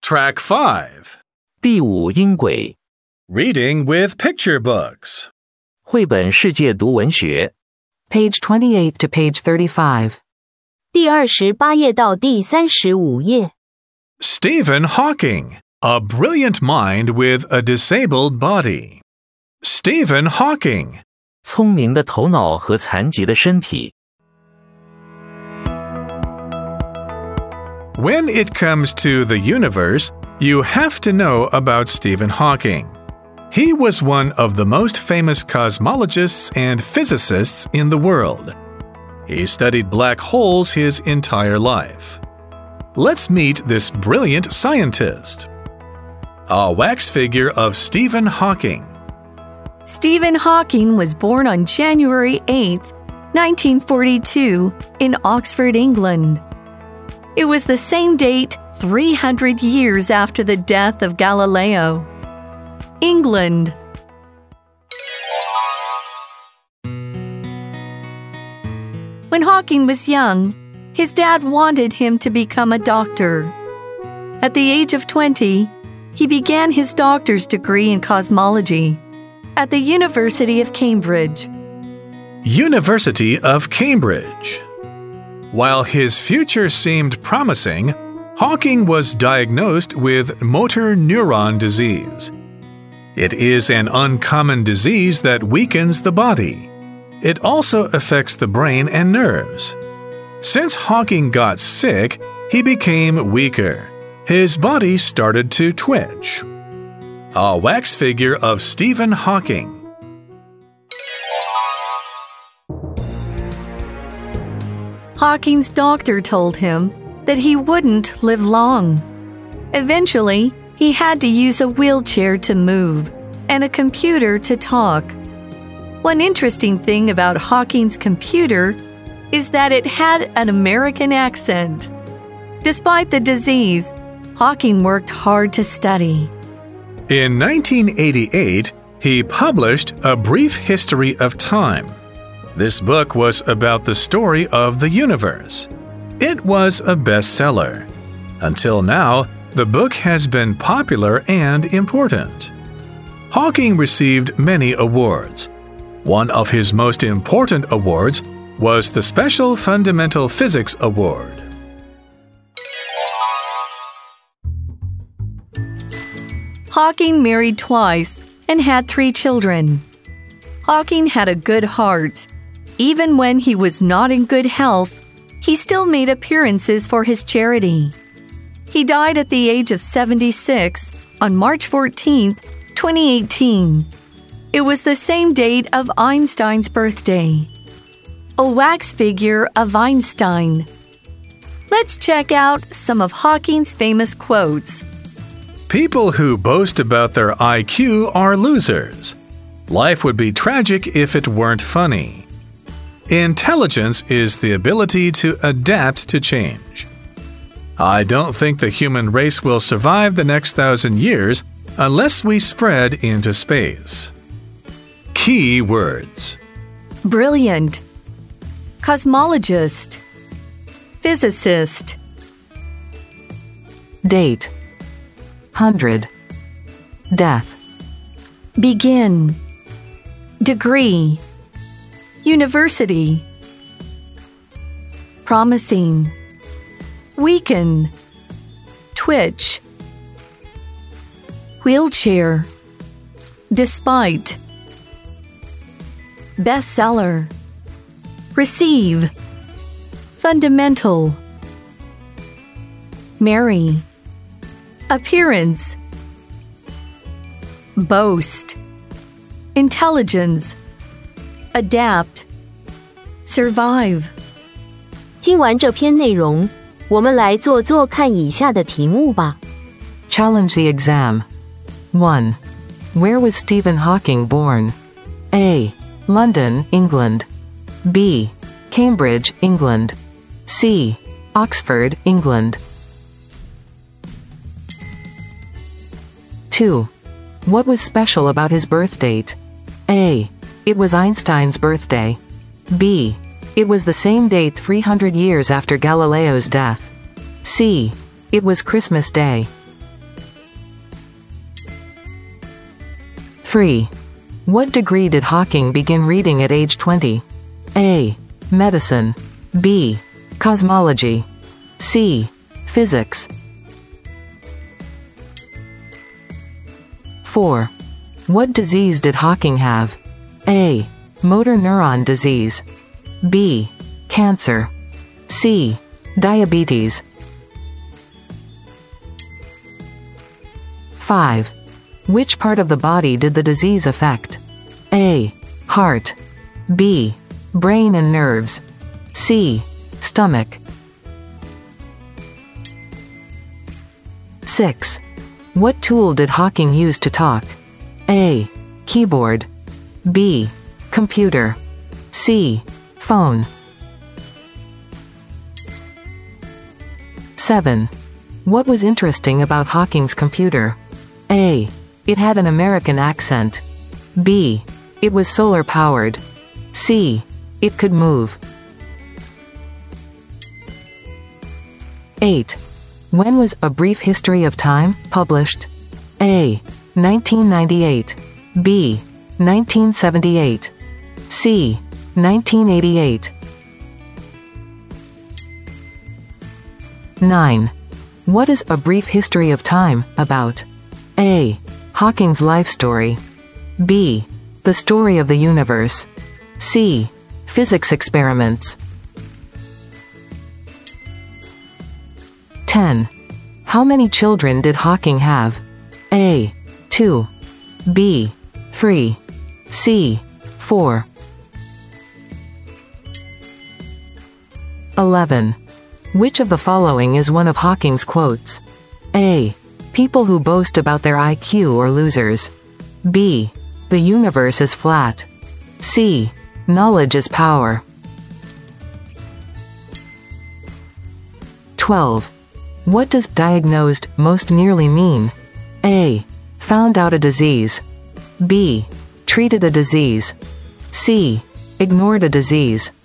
Track 5. 第5音轨 Reading with Picture Books. 绘本世界读文学 Page 28 to page 35. 第28页到第35页。 Stephen Hawking, a brilliant mind with a disabled body. Stephen Hawking. 聪明的头脑和残疾的身体 When it comes to the universe, you have to know about Stephen Hawking. He was one of the most famous cosmologists and physicists in the world. He studied black holes his entire life. Let's meet this brilliant scientist. A wax figure of Stephen Hawking. Stephen Hawking was born on January 8, 1942, in Oxford, England. It was the same date 300 years after the death of Galileo. England. When Hawking was young, his dad wanted him to become a doctor. At the age of 20, he began his doctor's degree in cosmology at the University of Cambridge. University of Cambridge. While his future seemed promising, Hawking was diagnosed with motor neuron disease. It is an uncommon disease that weakens the body. It also affects the brain and nerves. Since Hawking got sick, he became weaker. His body started to twitch. A wax figure of Stephen Hawking. Hawking's doctor told him that he wouldn't live long. Eventually, he had to use a wheelchair to move and a computer to talk. One interesting thing about Hawking's computer is that it had an American accent. Despite the disease, Hawking worked hard to study. In 1988, he published A Brief History of Time. This book was about the story of the universe. It was a bestseller. Until now, the book has been popular and important. Hawking received many awards. One of his most important awards was the Special Fundamental Physics Award. Hawking married twice and had 3 children. Hawking had a good heart. Even when he was not in good health, he still made appearances for his charity. He died at the age of 76 on March 14, 2018. It was the same date of Einstein's birthday. A wax figure of Einstein. Let's check out some of Hawking's famous quotes. People who boast about their IQ are losers. Life would be tragic if it weren't funny. Intelligence is the ability to adapt to change. I don't think the human race will survive the next 1,000 years unless we spread into space. Key words. Brilliant. Cosmologist. Physicist. Date 100. Death. Begin. Degree. University. Promising. Weaken. Twitch. Wheelchair. Despite. Bestseller. Receive. Fundamental. Marry. Appearance. Boast. Intelligence. Adapt. Survive. 听完这篇内容，我们来做做看以下的题目吧。 Challenge the exam. 1. Where was Stephen Hawking born? A. London, England. B. Cambridge, England. C. Oxford, England. 2. What was special about his birth date? A. It was Einstein's birthday. B. It was the same date 300 years after Galileo's death. C. It was Christmas Day. 3. What degree did Hawking begin reading at age 20? A. Medicine. B. Cosmology. C. Physics. 4. What disease did Hawking have? A. Motor neuron disease. B. Cancer. C. Diabetes. 5. Which part of the body did the disease affect? A. Heart. B. Brain and nerves. C. Stomach. 6. What tool did Hawking use to talk? A. Keyboard. B. Computer. C. Phone. 7. What was interesting about Hawking's computer? A. It had an American accent. B. It was solar-powered. C. It could move. 8. When was A Brief History of Time published? A. 1998. B. 1978. C. 1988. 9. What is A Brief History of Time about? A. Hawking's life story. B. The story of the universe. C. Physics experiments. 10. How many children did Hawking have? A. 2. B. 3. C. 4. 11. Which of the following is one of Hawking's quotes? A. People who boast about their IQ are losers. B. The universe is flat. C. Knowledge is power. 12. What does diagnosed most nearly mean? A. Found out a disease. B. Treated a disease. C. Ignored a disease.